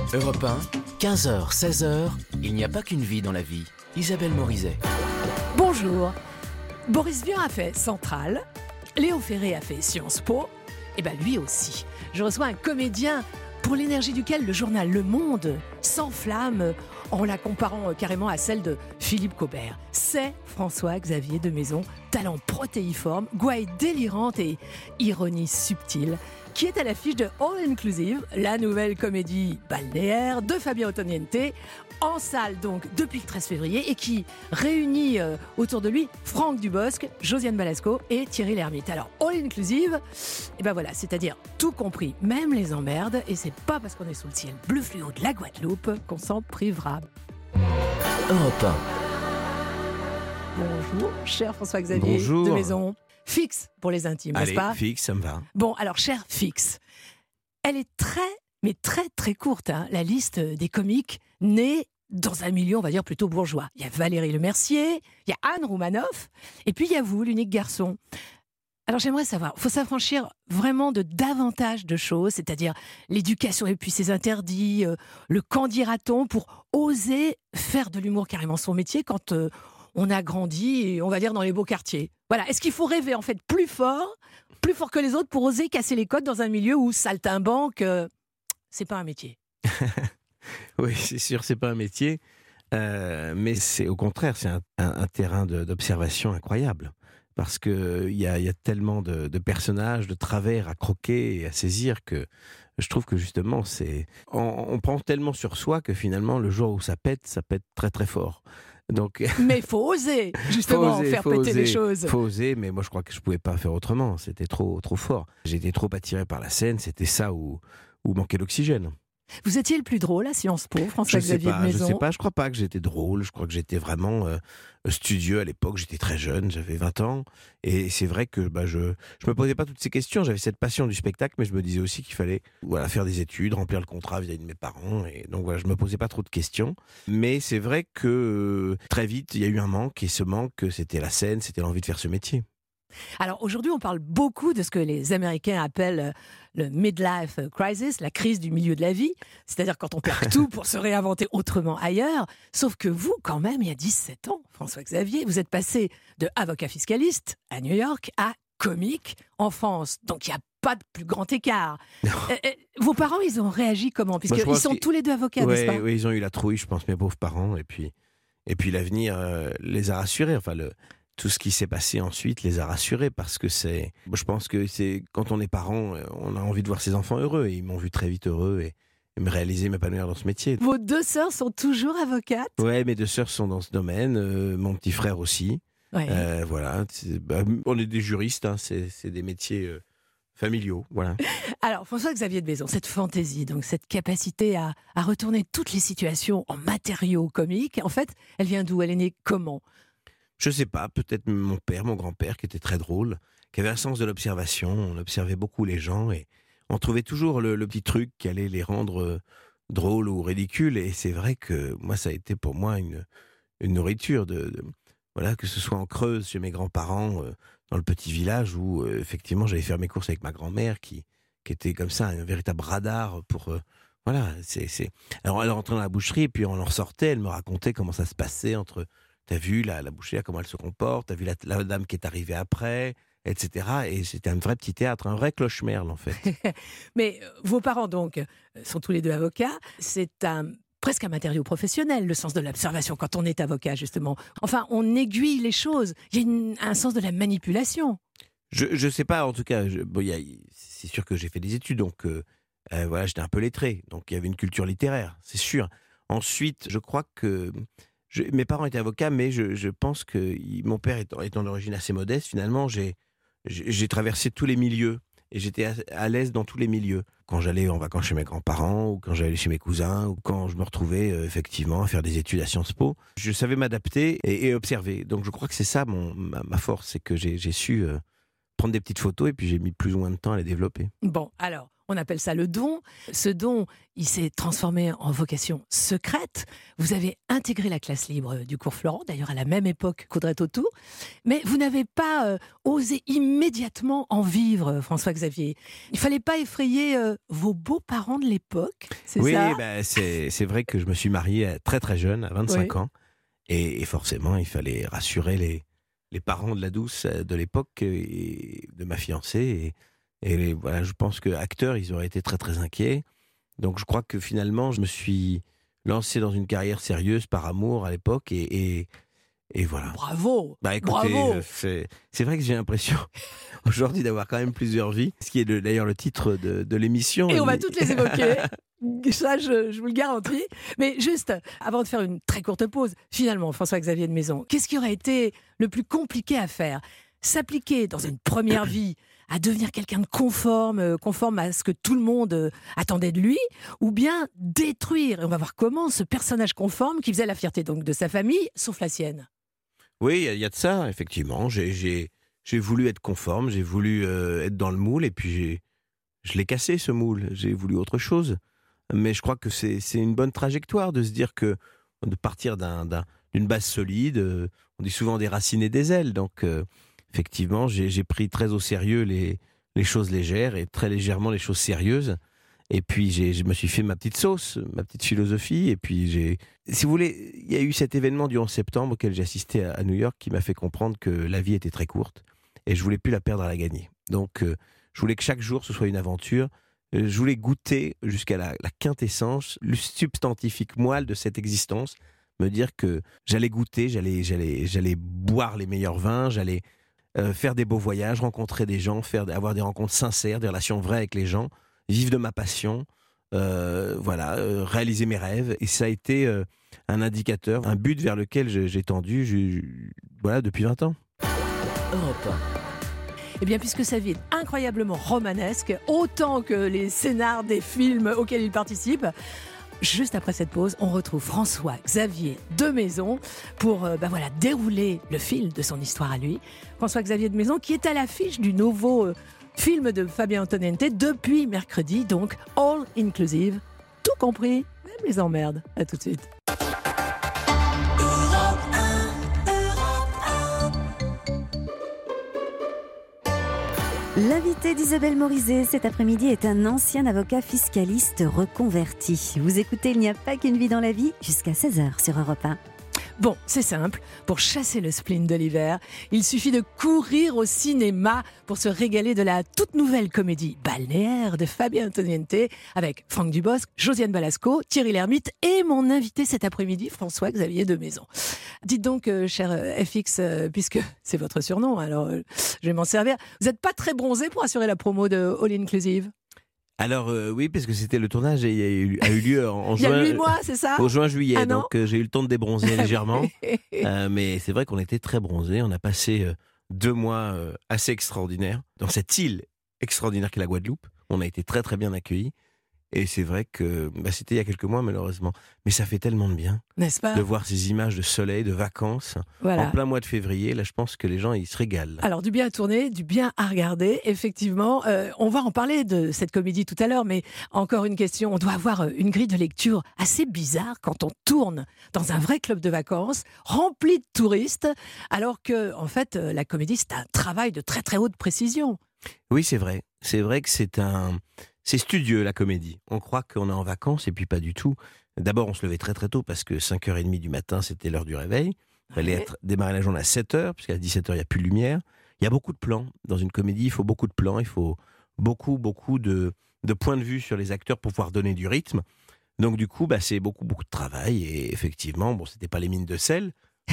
Europe 1, 15h, 16h, il n'y a pas qu'une vie dans la vie. Isabelle Morizet. Bonjour. Boris Vian a fait Centrale, Léo Ferré a fait Sciences Po, et ben lui aussi. Je reçois un comédien pour l'énergie duquel le journal Le Monde s'enflamme en la comparant carrément à celle de Philippe Caubert. C'est François-Xavier de Maison, talent protéiforme, gouaille délirante et ironie subtile, qui est à l'affiche de All Inclusive, la nouvelle comédie balnéaire de Fabien Ottoniente, en salle donc depuis le 13 février et qui réunit autour de lui Franck Dubosc, Josiane Balasco et Thierry Lhermitte. Alors All Inclusive, et ben voilà, c'est-à-dire tout compris, même les emmerdes, et c'est pas parce qu'on est sous le ciel bleu fluo de la Guadeloupe qu'on s'en privera. Europe 1. Bonjour, cher François-Xavier de Maison. Fix pour les intimes, Allez, n'est-ce pas ? Fix, ça me va. Bon, alors, cher Fix, elle est très courte, hein, la liste des comiques nés dans un milieu, on va dire, plutôt bourgeois. Il y a Valérie Lemercier, il y a Anne Roumanoff, et puis il y a vous, l'unique garçon. Alors j'aimerais savoir, il faut s'affranchir vraiment de davantage de choses, c'est-à-dire l'éducation et puis ses interdits, le qu'en dira-t-on, pour oser faire de l'humour carrément son métier quand on a grandi, on va dire, dans les beaux quartiers. Voilà, est-ce qu'il faut rêver en fait plus fort que les autres pour oser casser les codes dans un milieu où saltimbanque, c'est pas un métier? Oui, c'est sûr, c'est pas un métier, mais c'est au contraire, c'est un terrain d'observation incroyable. Parce qu'il y a tellement de personnages, de travers à croquer et à saisir que je trouve que justement, on prend tellement sur soi que finalement, le jour où ça pète très très fort. Donc, mais il faut oser, justement, faire péter les choses. Il faut oser, mais moi je crois que je ne pouvais pas faire autrement, c'était trop fort. J'étais trop attiré par la scène, c'était ça où manquait l'oxygène. Vous étiez le plus drôle à Sciences Po, François-Xavier de Maison? Je sais pas, je crois pas que j'étais drôle, je crois que j'étais vraiment studieux à l'époque, j'étais très jeune, j'avais 20 ans, et c'est vrai que je me posais pas toutes ces questions, j'avais cette passion du spectacle, mais je me disais aussi qu'il fallait faire des études, remplir le contrat vis-à-vis de mes parents, et donc voilà, je me posais pas trop de questions, mais c'est vrai que très vite, il y a eu un manque, et ce manque, c'était la scène, c'était l'envie de faire ce métier. Alors aujourd'hui, on parle beaucoup de ce que les Américains appellent le midlife crisis, la crise du milieu de la vie, c'est-à-dire quand on perd tout pour se réinventer autrement ailleurs. Sauf que vous, quand même, il y a 17 ans, François-Xavier, vous êtes passé de avocat fiscaliste à New York à comique en France. Donc il n'y a pas de plus grand écart. Vos parents, ils ont réagi comment? Puisqu'ils sont tous les deux avocats, n'est-ce pas? Oui, ils ont eu la trouille, je pense, mes pauvres parents, et puis l'avenir les a rassurés, tout ce qui s'est passé ensuite les a rassurés parce que je pense que c'est quand on est parent, on a envie de voir ses enfants heureux et ils m'ont vu très vite heureux et me réaliser, m'épanouir dans ce métier. Vos deux sœurs sont toujours avocates? Ouais, mes deux sœurs sont dans ce domaine, mon petit frère aussi. Ouais. Voilà, on est des juristes, hein, c'est des métiers familiaux, voilà. Alors François-Xavier de Maison, cette fantaisie, donc cette capacité à retourner toutes les situations en matériaux comiques, en fait, elle vient d'où? Elle est née comment? Je sais pas, peut-être mon père, mon grand-père, qui était très drôle, qui avait un sens de l'observation, on observait beaucoup les gens et on trouvait toujours le petit truc qui allait les rendre drôles ou ridicules. Et c'est vrai que moi, ça a été pour moi une nourriture, voilà, que ce soit en Creuse, chez mes grands-parents, dans le petit village où effectivement j'allais faire mes courses avec ma grand-mère qui était comme ça, un véritable radar pour... voilà, Alors elle rentrait dans la boucherie et puis on en ressortait, elle me racontait comment ça se passait entre... T'as vu la bouchère, comment elle se comporte, t'as vu la dame qui est arrivée après, etc. Et c'était un vrai petit théâtre, un vrai cloche-merle en fait. Mais vos parents donc sont tous les deux avocats, c'est presque un matériau professionnel, le sens de l'observation quand on est avocat justement. Enfin, on aiguille les choses, il y a un sens de la manipulation. Je sais pas, en tout cas, c'est sûr que j'ai fait des études, donc voilà, j'étais un peu lettré, donc il y avait une culture littéraire, c'est sûr. Ensuite, je crois que... mes parents étaient avocats, mais je pense que mon père étant d'origine assez modeste, finalement, j'ai traversé tous les milieux et j'étais à l'aise dans tous les milieux. Quand j'allais en vacances chez mes grands-parents ou quand j'allais chez mes cousins ou quand je me retrouvais effectivement à faire des études à Sciences Po, je savais m'adapter et observer. Donc je crois que c'est ça ma force, c'est que j'ai su prendre des petites photos et puis j'ai mis plus ou moins de temps à les développer. Bon, alors, on appelle ça le don. Ce don, il s'est transformé en vocation secrète. Vous avez intégré la classe libre du cours Florent, d'ailleurs à la même époque qu'Audrey Tautou. Mais vous n'avez pas osé immédiatement en vivre, François-Xavier. Il ne fallait pas effrayer vos beaux-parents de l'époque, c'est ça ? Oui, c'est vrai que je me suis marié très très jeune, à 25 ans. Et forcément, il fallait rassurer les parents de la douce de l'époque et de ma fiancée. Et voilà, je pense que acteurs, ils auraient été très très inquiets. Donc je crois que finalement, je me suis lancé dans une carrière sérieuse par amour à l'époque et voilà. Bravo. Bah écoutez, bravo. C'est vrai que j'ai l'impression aujourd'hui d'avoir quand même plusieurs vies, ce qui est d'ailleurs le titre de l'émission. Et on va toutes les évoquer. Ça, je vous le garantis. Mais juste, avant de faire une très courte pause, finalement, François-Xavier de Maison, qu'est-ce qui aurait été le plus compliqué à faire ? S'appliquer dans une première vie à devenir quelqu'un de conforme à ce que tout le monde attendait de lui, ou bien détruire, et on va voir comment, ce personnage conforme qui faisait la fierté donc de sa famille, sauf la sienne. Oui, il y a de ça, effectivement. J'ai voulu être conforme, j'ai voulu être dans le moule, et puis je l'ai cassé, ce moule. J'ai voulu autre chose. Mais je crois que c'est une bonne trajectoire de se dire que de partir d'une base solide, on dit souvent des racines et des ailes, donc effectivement, j'ai pris très au sérieux les choses légères et très légèrement les choses sérieuses. Et puis, je me suis fait ma petite sauce, ma petite philosophie. Et puis, si vous voulez, il y a eu cet événement du 11 septembre auquel j'ai assisté à New York qui m'a fait comprendre que la vie était très courte et je voulais plus la perdre à la gagner. Donc, je voulais que chaque jour, ce soit une aventure. Je voulais goûter jusqu'à la quintessence, le substantifique moelle de cette existence. Me dire que j'allais goûter, j'allais boire les meilleurs vins, j'allais faire des beaux voyages, rencontrer des gens, avoir des rencontres sincères, des relations vraies avec les gens, vivre de ma passion, réaliser mes rêves. Et ça a été un indicateur, un but vers lequel j'ai tendu depuis 20 ans. Europe 1. Eh bien, puisque sa vie est incroyablement romanesque, autant que les scénars des films auxquels il participe, juste après cette pause, on retrouve François-Xavier de Maison pour dérouler le fil de son histoire à lui. François-Xavier de Maison qui est à l'affiche du nouveau film de Fabien Antonente depuis mercredi, donc All Inclusive, tout compris, même les emmerdes. À tout de suite. L'invité d'Isabelle Morizet cet après-midi est un ancien avocat fiscaliste reconverti. Vous écoutez Il n'y a pas qu'une vie dans la vie jusqu'à 16h sur Europe 1. Bon, c'est simple, pour chasser le spleen de l'hiver, il suffit de courir au cinéma pour se régaler de la toute nouvelle comédie balnéaire de Fabien Antoniente avec Franck Dubosc, Josiane Balasco, Thierry Lhermitte et mon invité cet après-midi, François-Xavier de Maison. Dites donc, cher FX, puisque c'est votre surnom, alors je vais m'en servir, vous n'êtes pas très bronzé pour assurer la promo de All Inclusive ? Alors oui, parce que c'était le tournage a eu lieu en juin. Il y a 8 mois, c'est ça ? Au juin-juillet, Ah non, donc j'ai eu le temps de débronzer légèrement. Mais c'est vrai qu'on était très bronzés. On a passé 2 mois assez extraordinaires dans cette île extraordinaire qu'est la Guadeloupe. On a été très très bien accueillis. Et c'est vrai que c'était il y a quelques mois malheureusement. Mais ça fait tellement de bien, n'est-ce pas ? de voir ces images de soleil, de vacances, Voilà. en plein mois de février. Là, je pense que les gens, ils se régalent. Alors, du bien à tourner, du bien à regarder, effectivement. On va en parler de cette comédie tout à l'heure, mais encore une question. On doit avoir une grille de lecture assez bizarre quand on tourne dans un vrai club de vacances, rempli de touristes, alors que, en fait, la comédie, c'est un travail de très très haute précision. Oui, c'est vrai. C'est vrai que c'est studieux, la comédie. On croit qu'on est en vacances et puis pas du tout. D'abord, on se levait très très tôt parce que 5h30 du matin, c'était l'heure du réveil. Il fallait démarrer la journée à 7h, puisqu'à 17h, il n'y a plus de lumière. Il y a beaucoup de plans. Dans une comédie, il faut beaucoup de plans. Il faut beaucoup de points de vue sur les acteurs pour pouvoir donner du rythme. Donc du coup, c'est beaucoup de travail. Et effectivement, c'était pas les mines de sel,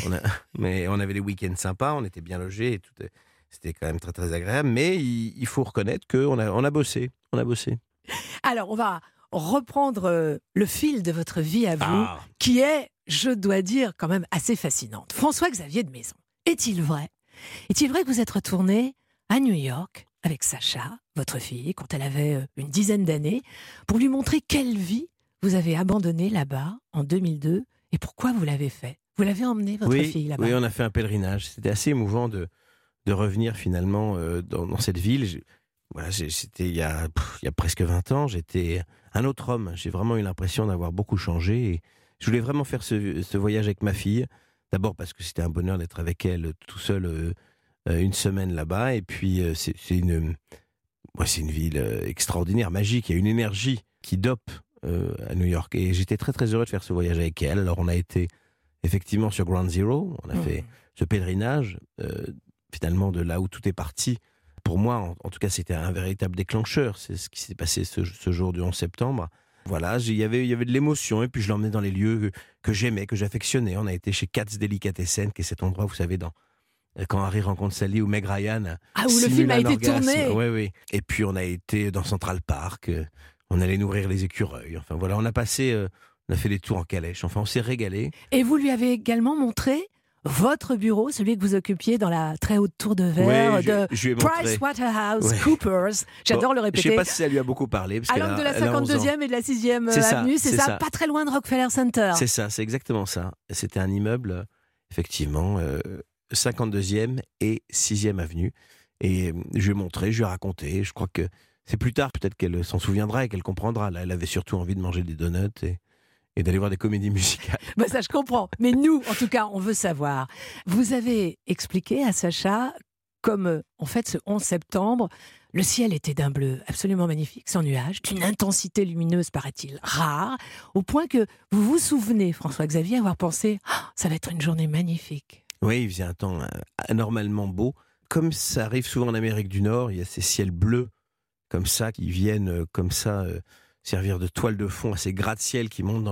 mais on avait des week-ends sympas, on était bien logés. Et tout, c'était quand même très très agréable. Mais il faut reconnaître qu'on a bossé. On a bossé. Alors, on va reprendre le fil de votre vie à vous, qui est, je dois dire, quand même assez fascinante. François-Xavier de Maison, est-il vrai que vous êtes retourné à New York avec Sacha, votre fille, quand elle avait une dizaine d'années, pour lui montrer quelle vie vous avez abandonnée là-bas en 2002 et pourquoi vous l'avez fait ? Vous l'avez emmené, votre fille, là-bas ? Oui, on a fait un pèlerinage. C'était assez émouvant de revenir finalement dans cette ville. Voilà, c'était il y a presque 20 ans, j'étais un autre homme. J'ai vraiment eu l'impression d'avoir beaucoup changé. Et je voulais vraiment faire ce voyage avec ma fille. D'abord parce que c'était un bonheur d'être avec elle tout seul une semaine là-bas. Et puis c'est une ville extraordinaire, magique. Il y a une énergie qui dope à New York. Et j'étais très très heureux de faire ce voyage avec elle. Alors on a été effectivement sur Ground Zero. On a fait ce pèlerinage finalement de là où tout est parti. Pour moi, en tout cas, c'était un véritable déclencheur. C'est ce qui s'est passé ce jour du 11 septembre. Voilà, il y avait de l'émotion. Et puis, je l'emmenais dans les lieux que j'aimais, que j'affectionnais. On a été chez Katz Delicatessen, qui est cet endroit, vous savez, quand Harry rencontre Sally, où Meg Ryan où le film a été tourné. Oui. Et puis, on a été dans Central Park. On allait nourrir les écureuils. Enfin, voilà, on a fait des tours en calèche. Enfin, on s'est régalé. Et vous lui avez également montré votre bureau, celui que vous occupiez dans la très haute tour de verre de PricewaterhouseCoopers. J'adore le répéter. Je ne sais pas si ça lui a beaucoup parlé. À l'angle de la 52e et de la 6e avenue, c'est ça, pas très loin de Rockefeller Center. C'est ça, c'est exactement ça. C'était un immeuble, effectivement, 52e et 6e avenue. Et je lui ai montré, je lui ai raconté. Je crois que c'est plus tard, peut-être qu'elle s'en souviendra et qu'elle comprendra. Là, elle avait surtout envie de manger des donuts et d'aller voir des comédies musicales. Ça, je comprends. Mais nous, en tout cas, on veut savoir. Vous avez expliqué à Sacha comme, en fait, ce 11 septembre, le ciel était d'un bleu absolument magnifique, sans nuages, d'une intensité lumineuse, paraît-il, rare, au point que vous vous souvenez, François-Xavier, avoir pensé « ça va être une journée magnifique ». Oui, il faisait un temps anormalement beau. Comme ça arrive souvent en Amérique du Nord, il y a ces ciels bleus comme ça, qui viennent comme ça... servir de toile de fond à ces gratte-ciel qui montent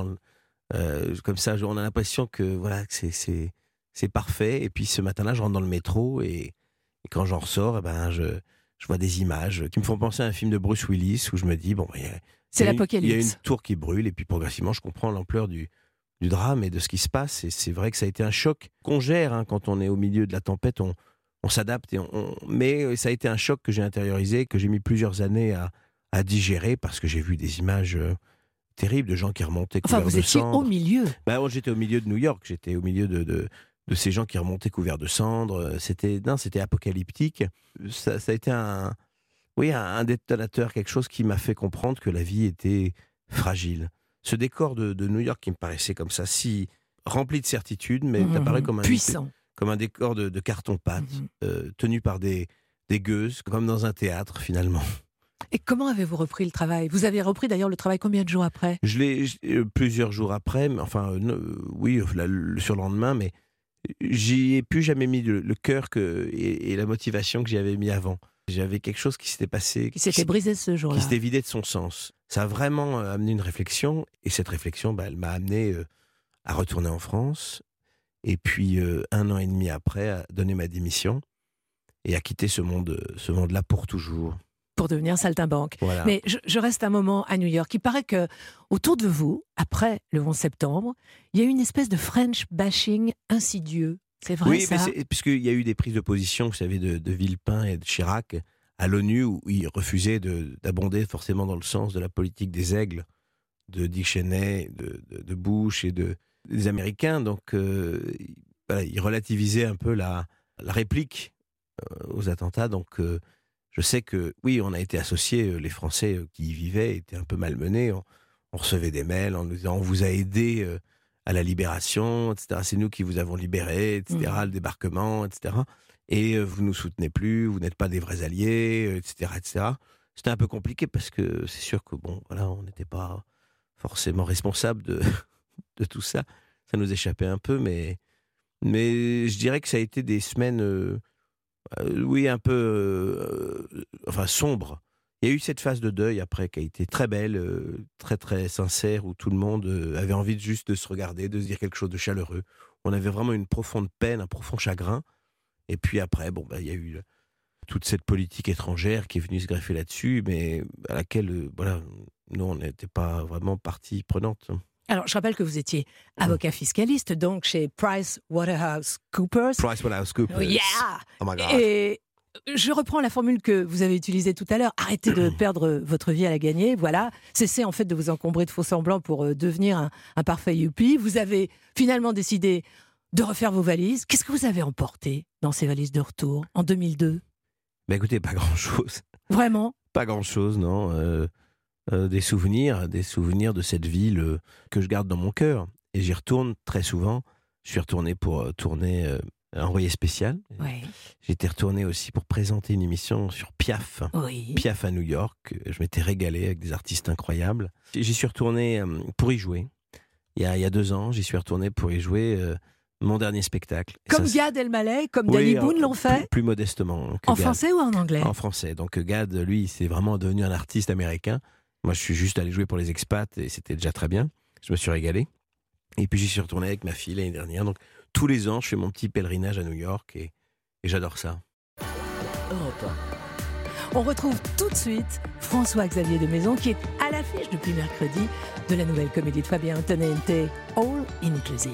comme ça. On a l'impression que voilà, que c'est parfait. Et puis ce matin-là, je rentre dans le métro et quand j'en ressors, je vois des images qui me font penser à un film de Bruce Willis où je me dis c'est l'apocalypse. Il y a une tour qui brûle et puis progressivement, je comprends l'ampleur du drame et de ce qui se passe. Et c'est vrai que ça a été un choc qu'on gère quand on est au milieu de la tempête. On s'adapte mais ça a été un choc que j'ai intériorisé, que j'ai mis plusieurs années à digérer parce que j'ai vu des images terribles de gens qui remontaient couverts de cendres. Enfin, vous étiez au milieu. J'étais au milieu de New York, j'étais au milieu de ces gens qui remontaient couverts de cendres. C'était apocalyptique. Ça a été un détonateur, quelque chose qui m'a fait comprendre que la vie était fragile. Ce décor de New York qui me paraissait comme ça, si rempli de certitudes, mais apparu comme puissant. Comme un décor de carton-pâte, tenu par des gueuses, comme dans un théâtre finalement. Et comment avez-vous repris le travail ? Vous avez repris d'ailleurs le travail combien de jours après ? Plusieurs jours après, mais oui, le surlendemain, mais j'y ai plus jamais mis le cœur et la motivation que j'y avais mis avant. J'avais quelque chose qui s'était passé... Qui s'était brisé ce jour-là. Qui s'était vidé de son sens. Ça a vraiment amené une réflexion, et cette réflexion, elle m'a amené à retourner en France, et puis 1 an et demi après, à donner ma démission, et à quitter ce monde-là pour toujours. Pour devenir saltimbanque. Voilà. Mais je reste un moment à New York. Il paraît que autour de vous, après le 11 septembre, il y a eu une espèce de French bashing insidieux. C'est vrai, ça ? Oui, puisqu'il y a eu des prises de position, vous savez, de Villepin et de Chirac à l'ONU, où ils refusaient d'abonder forcément dans le sens de la politique des aigles, de Dick Cheney, de Bush et des Américains. Donc, ils relativisaient un peu la réplique aux attentats. Donc, je sais que, oui, on a été associés, les Français qui y vivaient étaient un peu malmenés. On recevait des mails en nous disant « on vous a aidé à la libération, etc. C'est nous qui vous avons libéré, etc. Le débarquement, etc. Et vous ne nous soutenez plus, vous n'êtes pas des vrais alliés, etc. etc. » C'était un peu compliqué parce que c'est sûr que, on n'était pas forcément responsable de tout ça. Ça nous échappait un peu, mais je dirais que ça a été des semaines... un peu sombre. Il y a eu cette phase de deuil après qui a été très belle, très très sincère, où tout le monde avait envie juste de se regarder, de se dire quelque chose de chaleureux. On avait vraiment une profonde peine, un profond chagrin. Et puis après, il y a eu toute cette politique étrangère qui est venue se greffer là-dessus, mais à laquelle, nous, on n'était pas vraiment partie prenante. Alors, je rappelle que vous étiez avocat fiscaliste, donc chez PricewaterhouseCoopers. PricewaterhouseCoopers. Yeah. Oh my God. Et je reprends la formule que vous avez utilisée tout à l'heure. Arrêtez de perdre votre vie à la gagner. Voilà. Cessez en fait de vous encombrer de faux semblants pour devenir un parfait youpi. Vous avez finalement décidé de refaire vos valises. Qu'est-ce que vous avez emporté dans ces valises de retour en 2002 ? Écoutez, pas grand-chose. Vraiment? Pas grand-chose, non. Des souvenirs de cette ville que je garde dans mon cœur. Et j'y retourne très souvent. Je suis retourné pour tourner Envoyé spécial. Oui. J'étais retourné aussi pour présenter une émission sur Piaf. Oui. Piaf à New York. Je m'étais régalé avec des artistes incroyables. J'y suis retourné pour y jouer. Il y a 2 ans, j'y suis retourné pour y jouer mon dernier spectacle. Comme Gad Elmaleh, comme Danny Boone l'ont fait. Plus modestement. En français ou en anglais? En français. Donc Gad, lui, c'est vraiment devenu un artiste américain. Moi, je suis juste allé jouer pour les expats et c'était déjà très bien. Je me suis régalé. Et puis j'y suis retourné avec ma fille l'année dernière. Donc tous les ans, je fais mon petit pèlerinage à New York et j'adore ça. Europe 1. On retrouve tout de suite François-Xavier de Maison qui est à l'affiche depuis mercredi de la nouvelle comédie de Fabien Antonente, All Inclusive.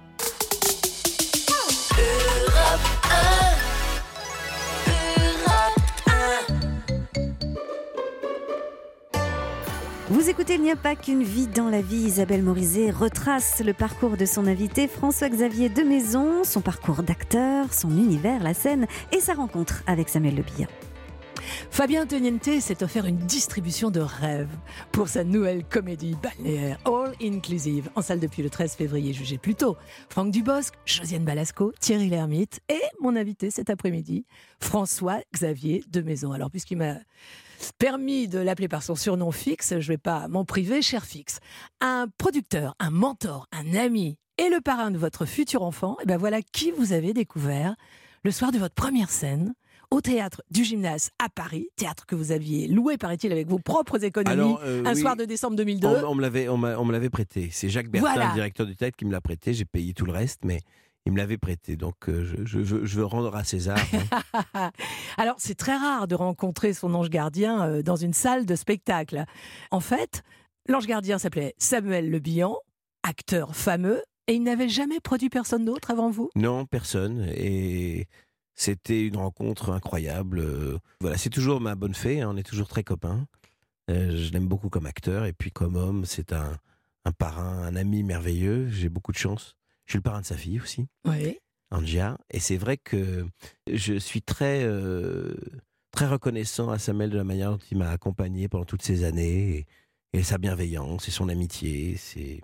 Vous écoutez Il n'y a pas qu'une vie dans la vie. Isabelle Morizet retrace le parcours de son invité François-Xavier de Maison, son parcours d'acteur, son univers, la scène et sa rencontre avec Samuel Le Bihan. Fabien Antoniente s'est offert une distribution de rêve pour sa nouvelle comédie balnéaire All Inclusive, en salle depuis le 13 février, jugé plus tôt. Franck Dubosc, Josiane Balasco, Thierry Lhermitte et mon invité cet après-midi, François-Xavier de Maison. Alors puisqu'il m'a permis de l'appeler par son surnom fixe, je ne vais pas m'en priver, cher Fixe. Un producteur, un mentor, un ami et le parrain de votre futur enfant, et ben voilà qui vous avez découvert le soir de votre première scène au théâtre du Gymnase à Paris, théâtre que vous aviez loué, paraît-il, avec vos propres économies, oui, soir de décembre 2002. On me l'avait prêté. C'est Jacques Bertin, Voilà, le directeur du théâtre, qui me l'a prêté. J'ai payé tout le reste, mais il me l'avait prêté. Donc je veux rendre à César. Hein. Alors, c'est très rare de rencontrer son ange gardien dans une salle de spectacle. En fait, l'ange gardien s'appelait Samuel Le Bihan, acteur fameux, et il n'avait jamais produit personne d'autre avant vous? Non, personne. Et c'était une rencontre incroyable. Voilà, c'est toujours ma bonne fée. Hein, on est toujours très copains. Je l'aime beaucoup comme acteur. Et puis comme homme, c'est un parrain, un ami merveilleux. J'ai beaucoup de chance. Je suis le parrain de sa fille aussi, Oui. Angia. Et c'est vrai que je suis très, très reconnaissant à Samuel de la manière dont il m'a accompagné pendant toutes ces années. Et sa bienveillance et son amitié.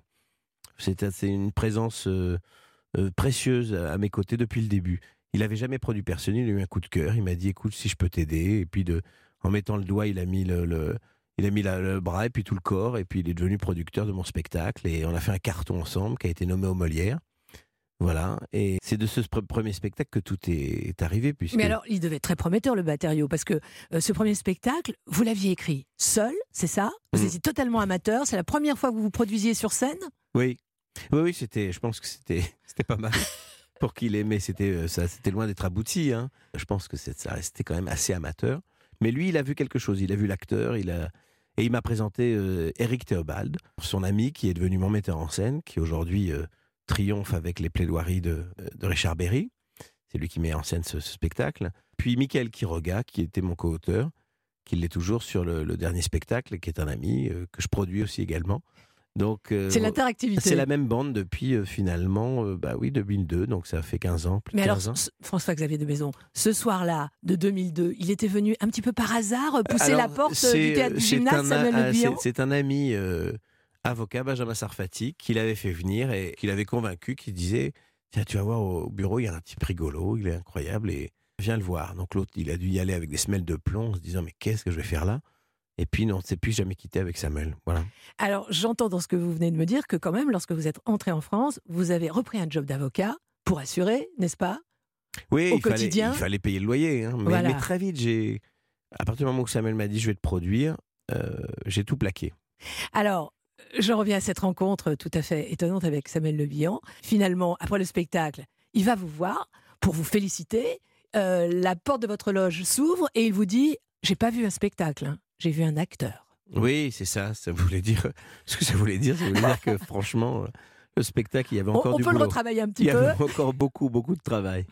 C'est une présence précieuse à mes côtés depuis le début. Il n'avait jamais produit personne, il a eu un coup de cœur, il m'a dit écoute si je peux t'aider, et puis en mettant le doigt il a mis le bras et puis tout le corps, et puis il est devenu producteur de mon spectacle et on a fait un carton ensemble qui a été nommé aux Molières. Voilà, et c'est de ce premier spectacle que tout est arrivé. Puisque... Mais alors, il devait être très prometteur, le Batterio, parce que ce premier spectacle, vous l'aviez écrit seul, c'est ça? Vous étiez totalement amateur, c'est la première fois que vous vous produisiez sur scène? Oui, je pense que c'était pas mal. Pour qu'il aimait, c'était loin d'être abouti. Hein. Je pense que ça restait quand même assez amateur. Mais lui, il a vu quelque chose, il a vu l'acteur, et il m'a présenté Éric Théobald, son ami qui est devenu mon metteur en scène, qui aujourd'hui triomphe avec les plaidoiries de Richard Berry. C'est lui qui met en scène ce spectacle. Puis Michael Quiroga, qui était mon co-auteur, qui l'est toujours sur le dernier spectacle, qui est un ami que je produis aussi également. Donc, c'est l'interactivité. C'est la même bande depuis finalement 2002, donc ça fait 15 ans. Mais alors, 15 ans. François-Xavier de Maison, ce soir-là de 2002, il était venu un petit peu par hasard pousser la porte du théâtre du Gymnase, Samuel Le Bihan. C'est un ami avocat, Benjamin Sarfati, qui l'avait fait venir et qui l'avait convaincu, qui disait tiens, tu vas voir au bureau, il y a un type rigolo, il est incroyable et viens le voir. Donc l'autre, il a dû y aller avec des semelles de plomb en se disant mais qu'est-ce que je vais faire là? Et puis, on ne s'est plus jamais quitté avec Samuel. Voilà. Alors, j'entends dans ce que vous venez de me dire que quand même, lorsque vous êtes entré en France, vous avez repris un job d'avocat pour assurer, n'est-ce pas? Oui, au quotidien. Il fallait payer le loyer. Hein. Mais très vite, à partir du moment où Samuel m'a dit je vais te produire, j'ai tout plaqué. Alors, je reviens à cette rencontre tout à fait étonnante avec Samuel Le Bihan. Finalement, après le spectacle, il va vous voir pour vous féliciter. La porte de votre loge s'ouvre et il vous dit j'ai pas vu un spectacle, hein. J'ai vu un acteur. Oui, c'est ça. Ça voulait dire que franchement, le spectacle, il y avait On, encore on du peut le boulot. retravailler un Il petit y peu. avait encore beaucoup de travail.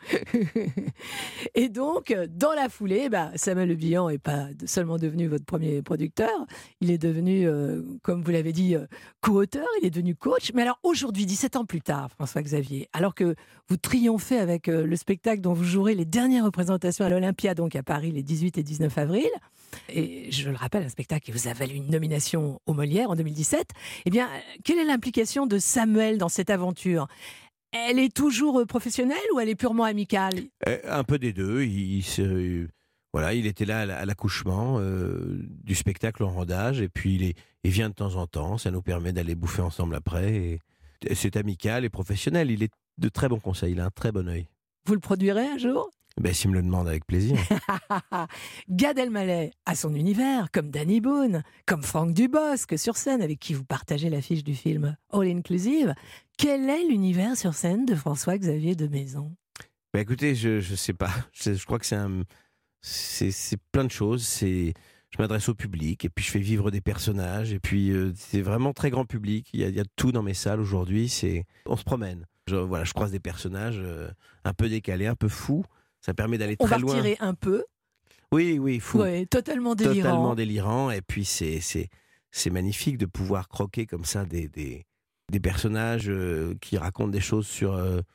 Et donc, dans la foulée, Samuel Le Bihan n'est pas seulement devenu votre premier producteur, il est devenu, comme vous l'avez dit, co-auteur, il est devenu coach. Mais alors aujourd'hui, 17 ans plus tard, François-Xavier, alors que vous triomphez avec le spectacle dont vous jouerez les dernières représentations à l'Olympia, donc à Paris, les 18 et 19 avril, et je le rappelle, un spectacle qui vous a valu une nomination aux Molières en 2017, eh bien, quelle est l'implication de Samuel dans cette aventure ? Elle est toujours professionnelle ou elle est purement amicale ? Un peu des deux. Voilà, il était là à l'accouchement du spectacle en rodage, et puis il vient de temps en temps. Ça nous permet d'aller bouffer ensemble après. Et c'est amical et professionnel. Il est de très bons conseils. Il a un très bon œil. Vous le produirez un jour ? S'il me le demande, avec plaisir. Gad Elmaleh a son univers, comme Danny Boone, comme Franck Dubosc sur scène, avec qui vous partagez l'affiche du film All Inclusive. Quel est l'univers sur scène de François-Xavier de Maison ? Écoutez, je sais pas. Je crois que c'est plein de choses. Je m'adresse au public, et puis je fais vivre des personnages, et puis c'est vraiment très grand public. Il y a tout dans mes salles aujourd'hui. On se promène. Je croise des personnages un peu décalés, un peu fous. Ça permet d'aller très loin. On va retirer un peu. Oui, fou. Oui, totalement délirant. Totalement délirant. Et puis c'est magnifique de pouvoir croquer comme ça des personnages qui racontent des choses sur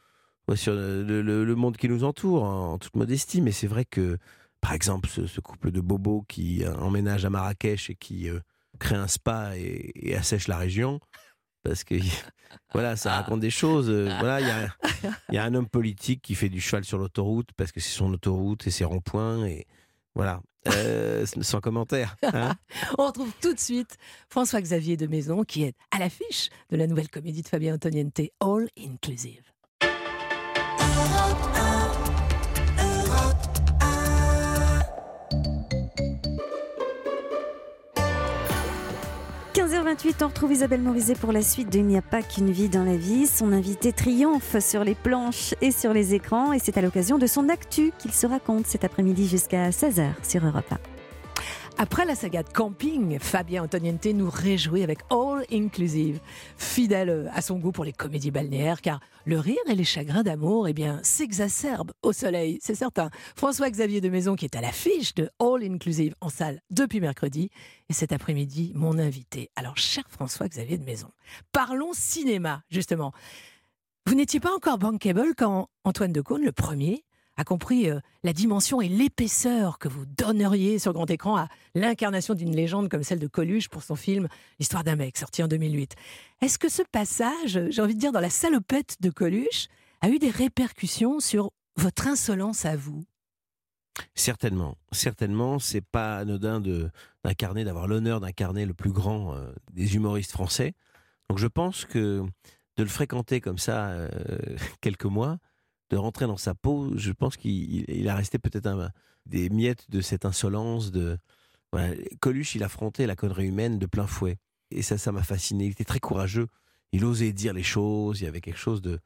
le monde qui nous entoure, en toute modestie. Mais c'est vrai que, par exemple, ce couple de bobos qui emménage à Marrakech et qui crée un spa et assèche la région, parce que voilà, ça raconte des choses. Voilà, il y a un homme politique qui fait du cheval sur l'autoroute parce que c'est son autoroute et ses ronds-points, et voilà, sans commentaire. Hein. On retrouve tout de suite François-Xavier de Maison qui est à l'affiche de la nouvelle comédie de Fabien Antoniente, All Inclusive. 15h28, on retrouve Isabelle Morizet pour la suite de Il n'y a pas qu'une vie dans la vie. Son invité triomphe sur les planches et sur les écrans, et c'est à l'occasion de son actu qu'il se raconte cet après-midi jusqu'à 16h sur Europe 1. Après la saga de camping, Fabien Antoniente nous réjouit avec All Inclusive, fidèle à son goût pour les comédies balnéaires, car le rire et les chagrins d'amour s'exacerbent au soleil, c'est certain. François-Xavier de Maison qui est à l'affiche de All Inclusive en salle depuis mercredi, et cet après-midi, mon invité. Alors, cher François-Xavier de Maison, parlons cinéma, justement. Vous n'étiez pas encore bankable quand Antoine Decaune, le premier, a compris la dimension et l'épaisseur que vous donneriez sur grand écran à l'incarnation d'une légende comme celle de Coluche pour son film L'histoire d'un mec, sorti en 2008. Est-ce que ce passage, j'ai envie de dire dans la salopette de Coluche, a eu des répercussions sur votre insolence à vous ? Certainement, c'est pas anodin d'avoir l'honneur d'incarner le plus grand des humoristes français. Donc je pense que de le fréquenter comme ça quelques mois, de rentrer dans sa peau, je pense qu'il a resté peut-être des miettes de cette insolence. Voilà. Coluche, il affrontait la connerie humaine de plein fouet. Et ça m'a fasciné. Il était très courageux. Il osait dire les choses. Il y avait quelque chose de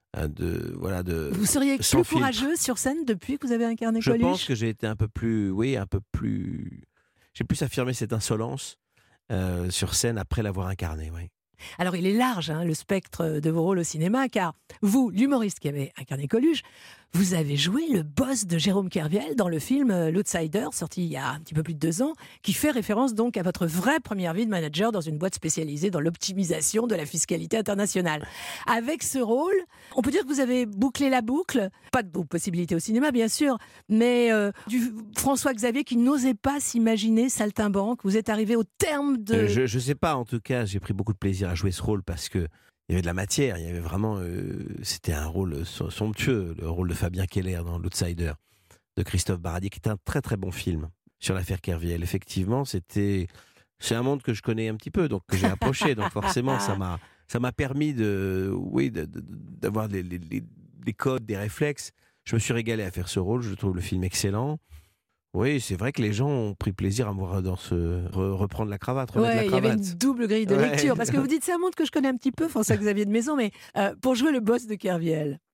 Vous seriez plus courageux sur scène depuis que vous avez incarné Coluche ? Je pense que j'ai été un peu plus... J'ai plus affirmé cette insolence sur scène après l'avoir incarné, oui. Alors il est large, le spectre de vos rôles au cinéma, car vous, l'humoriste qui avez incarné Coluche, vous avez joué le boss de Jérôme Kerviel dans le film L'Outsider, sorti il y a un petit peu plus de 2 ans, qui fait référence donc à votre vraie première vie de manager dans une boîte spécialisée dans l'optimisation de la fiscalité internationale. Avec ce rôle, on peut dire que vous avez bouclé la boucle, pas de possibilité au cinéma bien sûr, mais du François-Xavier qui n'osait pas s'imaginer saltimbanque, vous êtes arrivé au terme de... Je sais pas, en tout cas, j'ai pris beaucoup de plaisir à jouer ce rôle parce que il y avait de la matière, il y avait vraiment... c'était un rôle somptueux, le rôle de Fabien Keller dans L'Outsider, de Christophe Baradier, qui est un très très bon film sur l'affaire Kerviel. Effectivement, c'est un monde que je connais un petit peu, donc que j'ai approché, donc forcément ça m'a permis d'avoir des codes, des réflexes. Je me suis régalé à faire ce rôle, je trouve le film excellent. Oui, c'est vrai que les gens ont pris plaisir à me voir reprendre la cravate, remettre la cravate. Il y avait une double grille de lecture, parce que vous dites, c'est un monde que je connais un petit peu, François-Xavier de Maison, mais pour jouer le boss de Kerviel,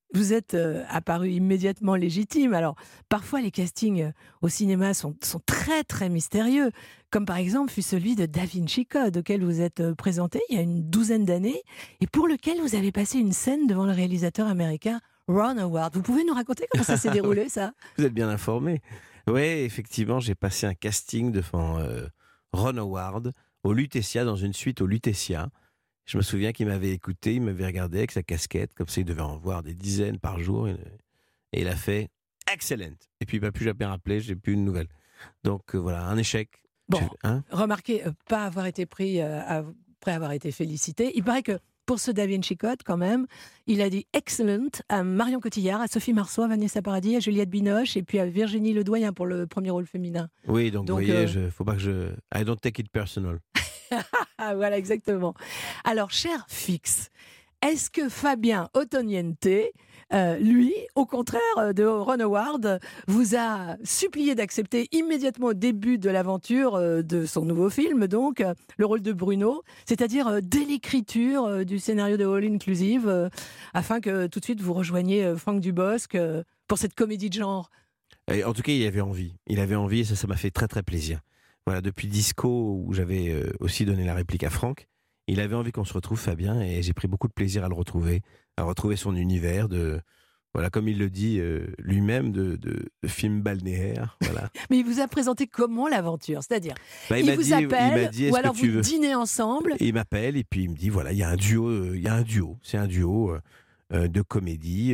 vous êtes apparu immédiatement légitime. Alors, parfois, les castings au cinéma sont très, très mystérieux, comme par exemple fut celui de Da Vinci Code, auquel vous êtes présenté il y a une douzaine d'années, et pour lequel vous avez passé une scène devant le réalisateur américain Ron Howard. Vous pouvez nous raconter comment ça s'est déroulé, ça ? Vous êtes bien informé. Oui, effectivement, j'ai passé un casting devant Ron Howard au Lutetia, dans une suite au Lutetia. Je me souviens qu'il m'avait écouté, il m'avait regardé avec sa casquette, comme ça il devait en voir des dizaines par jour, et il a fait « excellent ». Et puis il ne m'a plus jamais rappelé, j'ai plus une nouvelle. Donc voilà, un échec. Bon, remarquez, pas avoir été pris après avoir été félicité. Il paraît que pour ce Da Vinci Code, quand même, il a dit « excellent » à Marion Cotillard, à Sophie Marceau, à Vanessa Paradis, à Juliette Binoche et puis à Virginie Ledoyen pour le premier rôle féminin. Oui, donc vous voyez, faut pas que je... I don't take it personal. Voilà, exactement. Alors, cher Fix, est-ce que Fabien Ottoniente, lui, au contraire de Ron Howard, vous a supplié d'accepter immédiatement au début de l'aventure de son nouveau film, donc, le rôle de Bruno, c'est-à-dire dès l'écriture du scénario de All Inclusive, afin que tout de suite vous rejoigniez Franck Dubosc pour cette comédie de genre? Et en tout cas, il avait envie. Il avait envie et ça m'a fait très très plaisir. Voilà, depuis Disco, où j'avais aussi donné la réplique à Franck, il avait envie qu'on se retrouve, Fabien, et j'ai pris beaucoup de plaisir à le retrouver, à retrouver son univers voilà, comme il le dit lui-même, de film balnéaire. Voilà. Mais il vous a présenté comment l'aventure? C'est-à-dire, il vous appelle, dit, ou alors vous dînez ensemble? Et il m'appelle, et puis il me dit, voilà, il y a un duo, c'est un duo de comédie,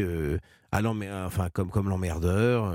comme l'emmerdeur,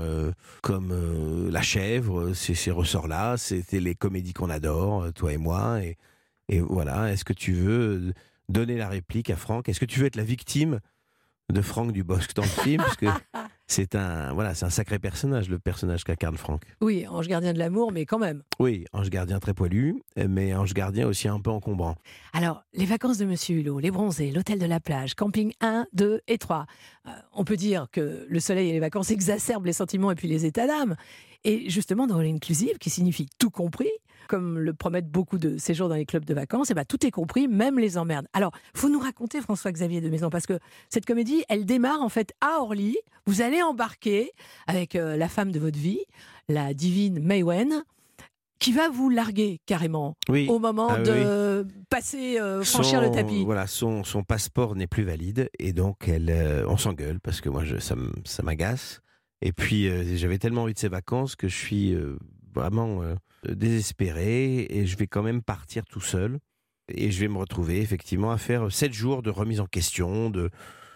comme la chèvre, ces ressorts-là, c'était les comédies qu'on adore, toi et moi, et voilà, est-ce que tu veux donner la réplique à Franck? Est-ce que tu veux être la victime de Franck Dubosc dans le film? Parce que c'est un sacré personnage, le personnage qu'incarne Franck. Oui, ange gardien de l'amour, mais quand même. Oui, ange gardien très poilu, mais ange gardien aussi un peu encombrant. Alors, les vacances de Monsieur Hulot, les bronzés, l'hôtel de la plage, camping 1, 2 et 3. On peut dire que le soleil et les vacances exacerbent les sentiments et puis les états d'âme. Et justement, dans l'inclusive, qui signifie tout compris, comme le promettent beaucoup de séjours dans les clubs de vacances, tout est compris, même les emmerdes. Alors, faut nous raconter, François-Xavier de Maison, parce que cette comédie, elle démarre en fait à Orly. Vous allez embarquer avec la femme de votre vie, la divine May Wen, qui va vous larguer carrément au moment de passer, franchir le tapis. Voilà, son passeport n'est plus valide et donc on s'engueule parce que moi ça m'agace. Et puis j'avais tellement envie de ces vacances que je suis vraiment désespéré et je vais quand même partir tout seul et je vais me retrouver effectivement à faire 7 jours de remise en question, de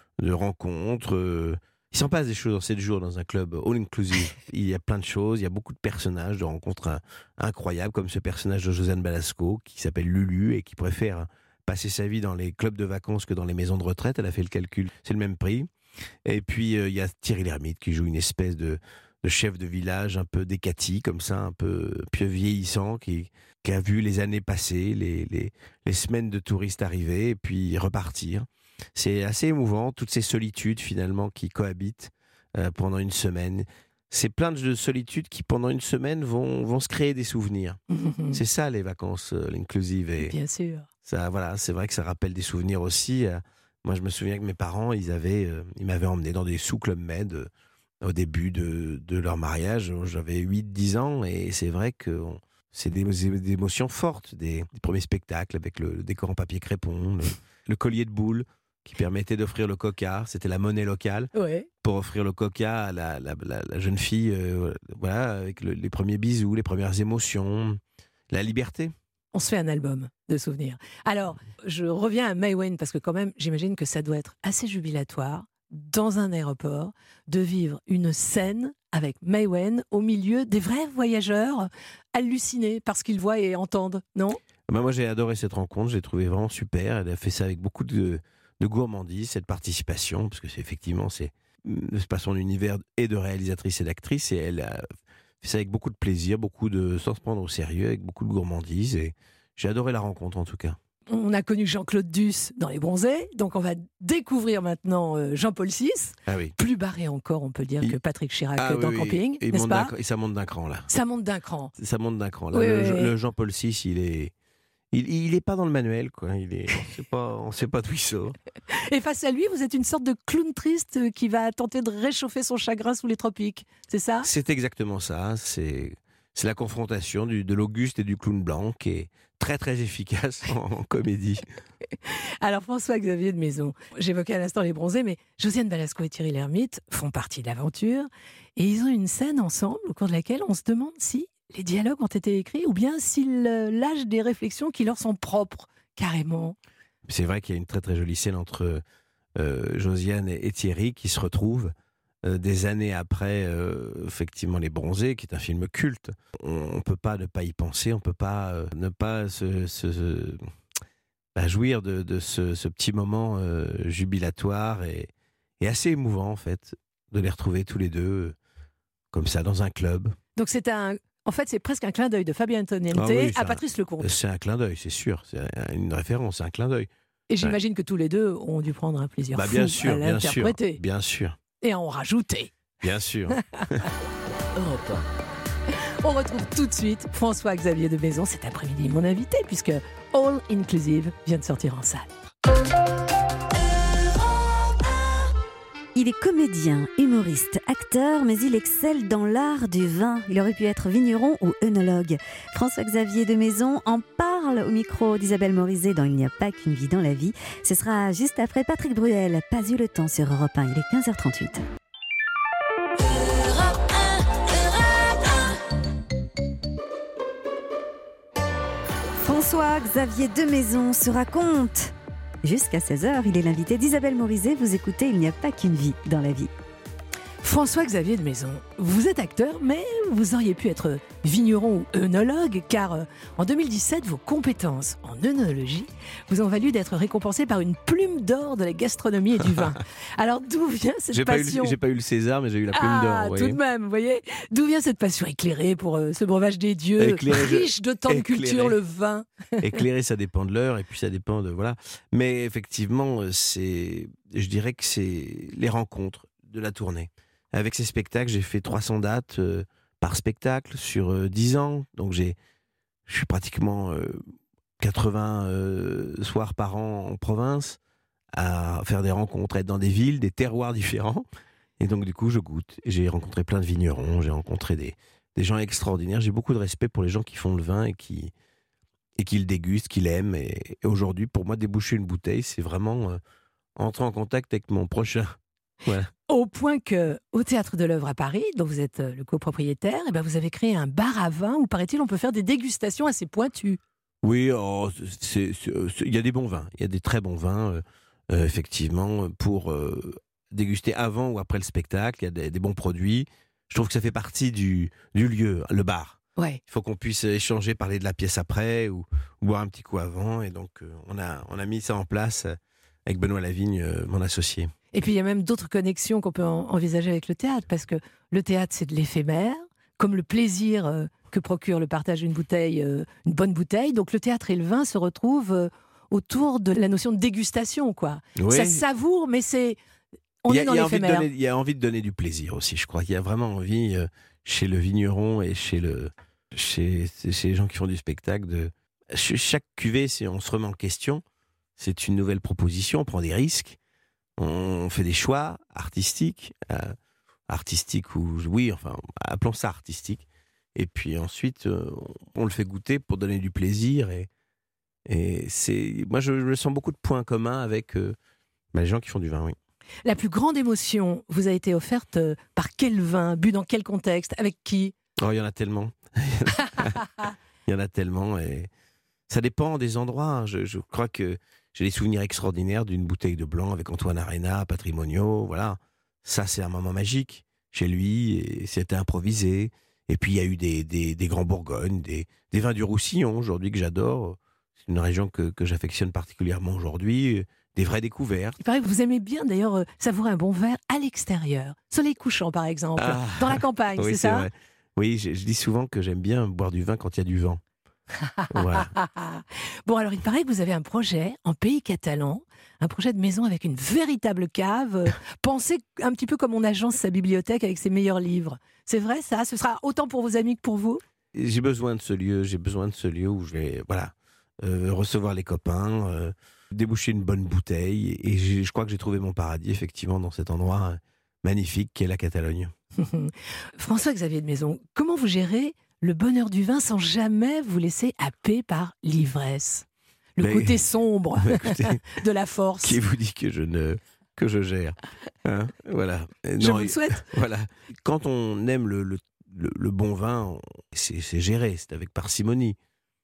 rencontres. Il s'en passe des choses en 7 jours dans un club all inclusive. Il y a plein de choses, il y a beaucoup de personnages, de rencontres incroyables, comme ce personnage de Josiane Balasco qui s'appelle Lulu et qui préfère passer sa vie dans les clubs de vacances que dans les maisons de retraite. Elle a fait le calcul, c'est le même prix. Et puis il y a Thierry Lhermitte qui joue une espèce de chef de village un peu décati, comme ça, un peu vieillissant, qui a vu les années passer, les semaines de touristes arriver et puis repartir. C'est assez émouvant, toutes ces solitudes finalement qui cohabitent pendant une semaine. C'est plein de solitudes qui pendant une semaine vont se créer des souvenirs. C'est ça les vacances l'inclusive. Et bien sûr. Ça, voilà, c'est vrai que ça rappelle des souvenirs aussi. Moi je me souviens que mes parents, ils m'avaient emmené dans des sous-club med au début de leur mariage. J'avais 8-10 ans et c'est vrai que c'est des émotions fortes, des premiers spectacles avec le décor en papier crépon, le collier de boules qui permettait d'offrir le coca, c'était la monnaie locale, pour offrir le coca à la jeune fille, voilà, avec les premiers bisous, les premières émotions, la liberté. On se fait un album de souvenirs. Alors, je reviens à May Wen, parce que quand même, j'imagine que ça doit être assez jubilatoire, dans un aéroport, de vivre une scène avec May Wen au milieu des vrais voyageurs hallucinés par ce qu'ils voient et entendent, non ? Moi, j'ai adoré cette rencontre, j'ai trouvé vraiment super. Elle a fait ça avec beaucoup de gourmandise, cette participation, parce que c'est pas son univers et de réalisatrice et d'actrice, et elle a fait ça avec beaucoup de plaisir, sans se prendre au sérieux, avec beaucoup de gourmandise, et j'ai adoré la rencontre en tout cas. On a connu Jean-Claude Duss dans Les Bronzés, donc on va découvrir maintenant Jean-Paul VI, plus barré encore, on peut dire, que Patrick Chirac dans Camping, n'est-ce pas ? Et ça monte d'un cran là. Ça monte d'un cran. Ça monte d'un cran là. Oui, le Jean-Paul VI, Il est pas dans le manuel, quoi. On sait pas d'où il sort. Et face à lui, vous êtes une sorte de clown triste qui va tenter de réchauffer son chagrin sous les tropiques. C'est ça ? C'est exactement ça. C'est la confrontation de l'Auguste et du clown blanc qui est très très efficace en comédie. Alors François-Xavier de Maison, j'évoquais à l'instant les bronzés, mais Josiane Balasco et Thierry Lhermitte font partie de l'aventure. Et ils ont une scène ensemble au cours de laquelle on se demande si les dialogues ont été écrits ou bien s'ils lâchent des réflexions qui leur sont propres, carrément. C'est vrai qu'il y a une très très jolie scène entre Josiane et Thierry qui se retrouvent des années après effectivement Les Bronzés, qui est un film culte. On ne peut pas ne pas y penser, on ne peut pas ne pas jouir de ce petit moment jubilatoire et assez émouvant en fait, de les retrouver tous les deux comme ça dans un club. Donc en fait, c'est presque un clin d'œil de Fabien Antoniente à Patrice Lecomte. C'est un clin d'œil, c'est sûr. C'est une référence, c'est un clin d'œil. Et j'imagine que tous les deux ont dû prendre un plaisir fou bien sûr, à l'interpréter. Bien sûr. Et à en rajouter. Bien sûr. Europe 1. On retrouve tout de suite François-Xavier de Maison cet après-midi, mon invité, puisque All Inclusive vient de sortir en salle. Il est comédien, humoriste, acteur, mais il excelle dans l'art du vin. Il aurait pu être vigneron ou œnologue. François-Xavier de Maison en parle au micro d'Isabelle Morizet dans Il n'y a pas qu'une vie dans la vie. Ce sera juste après Patrick Bruel. Pas eu le temps sur Europe 1, il est 15h38. François-Xavier de Maison se raconte. Jusqu'à 16h, il est l'invité d'Isabelle Morizet. Vous écoutez Il n'y a pas qu'une vie dans la vie. François-Xavier de Maison, vous êtes acteur, mais vous auriez pu être vigneron ou œnologue, car en 2017, vos compétences en œnologie vous ont valu d'être récompensé par une plume d'or de la gastronomie et du vin. Alors d'où vient cette passion ? J'ai pas eu le César, mais j'ai eu la plume d'or. Tout de même, vous voyez. D'où vient cette passion éclairée pour ce breuvage des dieux, riche de tant de culture, le vin ? Éclairé, ça dépend de l'heure, et puis ça dépend de... Voilà. Mais effectivement, je dirais que c'est les rencontres de la tournée. Avec ces spectacles, j'ai fait 300 dates par spectacle sur 10 ans. Donc je suis pratiquement 80 soirs par an en province à faire des rencontres, être dans des villes, des terroirs différents. Et donc du coup, je goûte. J'ai rencontré plein de vignerons, j'ai rencontré des gens extraordinaires. J'ai beaucoup de respect pour les gens qui font le vin et qui le dégustent, qui l'aiment. Et aujourd'hui, pour moi, déboucher une bouteille, c'est vraiment entrer en contact avec mon prochain. Voilà. Au point que, au Théâtre de l'Œuvre à Paris, dont vous êtes le copropriétaire, vous avez créé un bar à vin où, paraît-il, on peut faire des dégustations assez pointues. Oui, il y a des bons vins. Il y a des très bons vins, effectivement, pour déguster avant ou après le spectacle. Il y a des bons produits. Je trouve que ça fait partie du lieu, le bar. Ouais. Il faut qu'on puisse échanger, parler de la pièce après ou boire un petit coup avant. Et donc, on a mis ça en place avec Benoît Lavigne, mon associé. Et puis il y a même d'autres connexions qu'on peut envisager avec le théâtre, parce que le théâtre, c'est de l'éphémère, comme le plaisir que procure le partage d'une bouteille, une bonne bouteille. Donc le théâtre et le vin se retrouvent autour de la notion de dégustation, quoi. Oui. Ça savoure, mais on est dans l'éphémère. Il y a envie de donner du plaisir aussi, je crois. Il y a vraiment envie, chez le vigneron et chez les gens qui font du spectacle, chaque cuvée, on se remet en question. C'est une nouvelle proposition, on prend des risques. On fait des choix artistiques, appelons ça artistique. Et puis ensuite, on le fait goûter pour donner du plaisir. Et moi, je sens beaucoup de points communs avec les gens qui font du vin, oui. La plus grande émotion vous a été offerte par quel vin, bu dans quel contexte, avec qui ? Oh, il y en a tellement. Il y en a tellement. Et ça dépend des endroits. Je crois que j'ai des souvenirs extraordinaires d'une bouteille de blanc avec Antoine Arena, Patrimonio, voilà. Ça, c'est un moment magique chez lui, et c'était improvisé. Et puis, il y a eu des grands Bourgognes, des vins du Roussillon, aujourd'hui, que j'adore. C'est une région que j'affectionne particulièrement aujourd'hui. Des vraies découvertes. Il paraît que vous aimez bien, d'ailleurs, savourer un bon verre à l'extérieur. Soleil couchant, par exemple, dans la campagne, oui, c'est ça ? Vrai. Oui, je dis souvent que j'aime bien boire du vin quand il y a du vent. Voilà. Bon, alors il paraît que vous avez un projet en pays catalan, un projet de maison avec une véritable cave, pensé un petit peu comme on agence sa bibliothèque avec ses meilleurs livres. C'est vrai ça ? Ce sera autant pour vos amis que pour vous ? J'ai besoin de ce lieu où je vais recevoir les copains, déboucher une bonne bouteille. Et je crois que j'ai trouvé mon paradis, effectivement, dans cet endroit magnifique qu'est la Catalogne. François-Xavier de Maison, comment vous gérez le bonheur du vin sans jamais vous laisser happer par l'ivresse ? Le côté sombre écoutez, de la force. Qui vous dit que je gère, hein, voilà. Je vous le souhaite. Voilà. Quand on aime le bon vin, c'est géré, c'est avec parcimonie.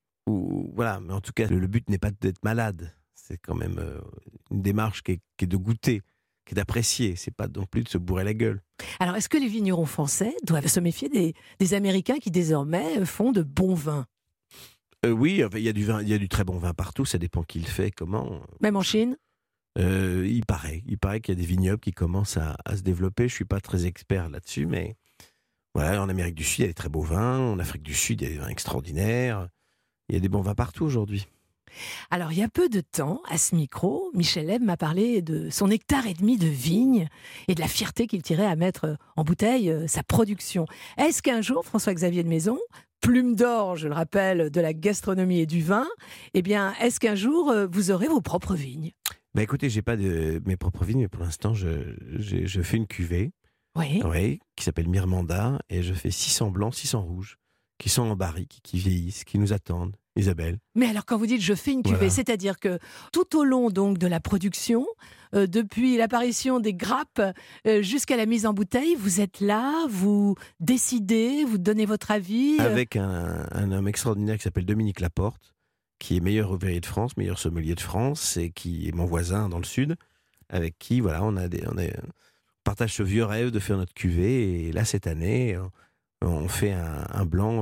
Voilà. Mais en tout cas, le but n'est pas d'être malade. C'est quand même une démarche qui est de goûter, qui est d'apprécier. C'est pas non plus de se bourrer la gueule. Alors, est-ce que les vignerons français doivent se méfier des Américains qui désormais font de bons vins ? Oui, il y a du très bon vin partout. Ça dépend qui le fait, comment. Même en Chine ? Il paraît qu'il y a des vignobles qui commencent à se développer. Je suis pas très expert là-dessus, mais voilà, en Amérique du Sud, il y a des très beaux vins. En Afrique du Sud, il y a des vins extraordinaires. Il y a des bons vins partout aujourd'hui. Alors, il y a peu de temps, à ce micro, Michel Leb m'a parlé de son hectare et demi de vignes et de la fierté qu'il tirait à mettre en bouteille sa production. Est-ce qu'un jour, François-Xavier de Maison, plume d'or, je le rappelle, de la gastronomie et du vin, eh bien, est-ce qu'un jour, vous aurez vos propres vignes ? Écoutez, j'ai pas mes propres vignes, mais pour l'instant, je fais une cuvée, oui, qui s'appelle Mirmanda, et je fais 600 blancs, 600 rouges, qui sont en barrique, qui vieillissent, qui nous attendent. Isabelle. Mais alors, quand vous dites je fais une cuvée, voilà. C'est-à-dire que tout au long donc de la production, depuis l'apparition des grappes jusqu'à la mise en bouteille, vous êtes là, vous décidez, vous donnez votre avis. Avec un homme extraordinaire qui s'appelle Dominique Laporte, qui est meilleur ouvrier de France, meilleur sommelier de France, et qui est mon voisin dans le sud, avec qui voilà, on partage ce vieux rêve de faire notre cuvée. Et là, cette année, on fait un blanc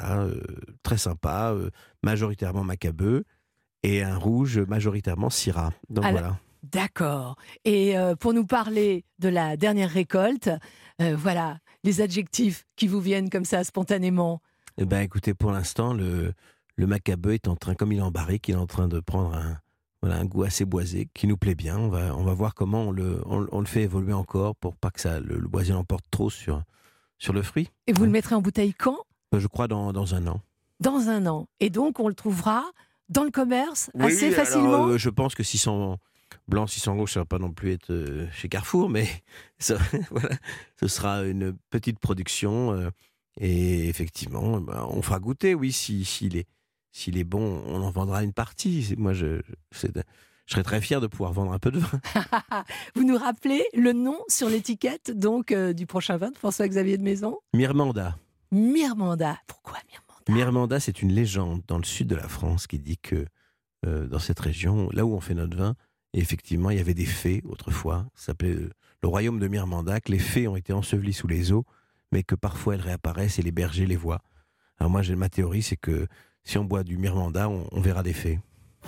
très sympa, majoritairement macabeu, et un rouge majoritairement syrah. Donc voilà. D'accord. Et pour nous parler de la dernière récolte, voilà, les adjectifs qui vous viennent comme ça spontanément. Écoutez, pour l'instant, le macabeu est en train, comme il est en barrique, il est en train de prendre un goût assez boisé, qui nous plaît bien. On va voir comment on le fait évoluer encore pour pas que le boisé l'emporte trop sur le fruit. Et vous le mettrez en bouteille quand ? Je crois dans un an. Dans un an. Et donc, on le trouvera dans le commerce assez facilement ? Alors, je pense que 600 blancs, 600 rouges, ça ne va pas non plus être chez Carrefour, mais ça, voilà, ce sera une petite production. Et effectivement, on fera goûter, oui, s'il est bon, on en vendra une partie. Moi, je serais très fier de pouvoir vendre un peu de vin. Vous nous rappelez le nom sur l'étiquette donc du prochain vin de François-Xavier de Maison ? Mirmanda. Mirmanda. Pourquoi Mirmanda ? Mirmanda, c'est une légende dans le sud de la France qui dit que dans cette région, là où on fait notre vin, effectivement, il y avait des fées autrefois. Ça s'appelait le royaume de Mirmanda, que les fées ont été ensevelies sous les eaux, mais que parfois elles réapparaissent et les bergers les voient. Alors moi, ma théorie, c'est que si on boit du Mirmanda, on verra des fées.